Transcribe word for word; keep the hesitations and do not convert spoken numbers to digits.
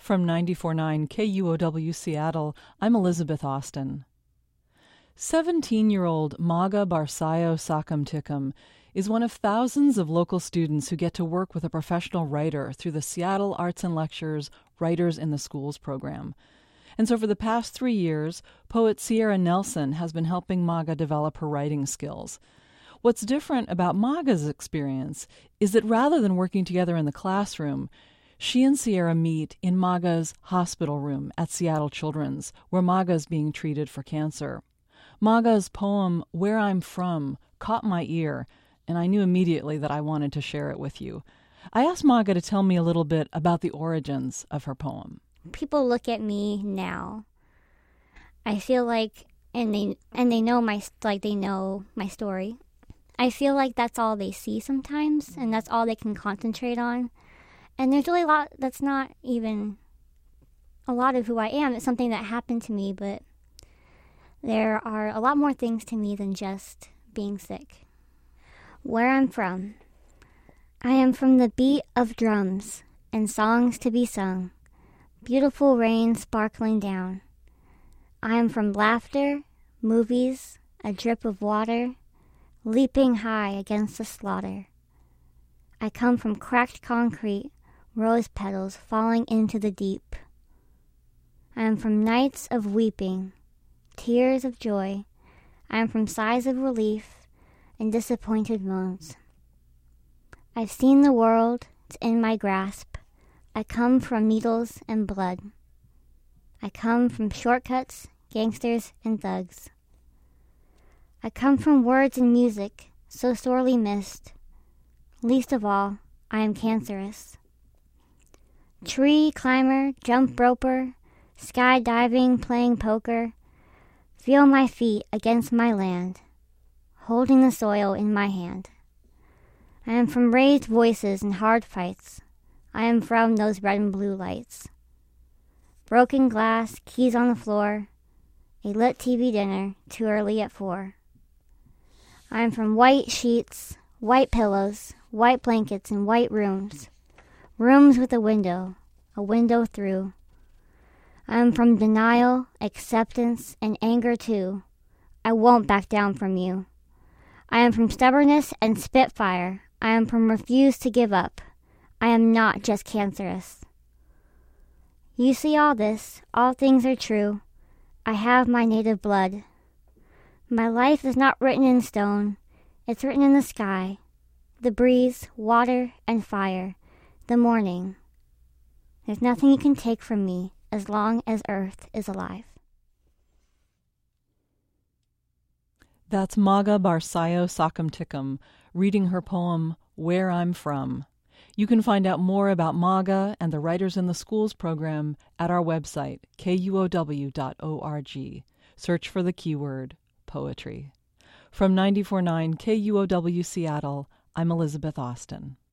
From ninety-four point nine K U O W Seattle, I'm Elizabeth Austin. seventeen-year-old Maga Barsayo Sakamtikum is one of thousands of local students who get to work with a professional writer through the Seattle Arts and Lectures Writers in the Schools program. And so for the past three years, poet Sierra Nelson has been helping Maga develop her writing skills. What's different about Maga's experience is that rather than working together in the classroom, she and Sierra meet in Maga's hospital room at Seattle Children's, where Maga is being treated for cancer. Maga's poem, Where I'm From, caught my ear, and I knew immediately that I wanted to share it with you. I asked Maga to tell me a little bit about the origins of her poem. People look at me now. I feel like, and they and they know my like they know my story. I feel like that's all they see sometimes, and that's all they can concentrate on. And there's really a lot that's not even a lot of who I am. It's something that happened to me, but there are a lot more things to me than just being sick. Where I'm from. I am from the beat of drums and songs to be sung, beautiful rain sparkling down. I am from laughter, movies, a drip of water, leaping high against the slaughter. I come from cracked concrete, rose petals falling into the deep. I am from nights of weeping, tears of joy. I am from sighs of relief and disappointed moans. I've seen the world, it's in my grasp. I come from needles and blood. I come from shortcuts, gangsters, and thugs. I come from words and music, so sorely missed. Least of all, I am cancerous. Tree climber, jump roper, skydiving, playing poker. Feel my feet against my land, holding the soil in my hand. I am from raised voices and hard fights. I am from those red and blue lights. Broken glass, keys on the floor, a lit T V dinner too early at four. I am from white sheets, white pillows, white blankets, and white rooms. Rooms with a window, a window through. I am from denial, acceptance, and anger too. I won't back down from you. I am from stubbornness and spitfire. I am from refuse to give up. I am not just cancerous. You see all this, all things are true. I have my native blood. My life is not written in stone. It's written in the sky, the breeze, water, and fire, the morning. There's nothing you can take from me as long as earth is alive. That's Maga Barsayo Sakamtikum reading her poem, Where I'm From. You can find out more about Maga and the Writers in the Schools program at our website, K U O W dot org. Search for the keyword poetry. From ninety-four point nine K U O W Seattle, I'm Elizabeth Austin.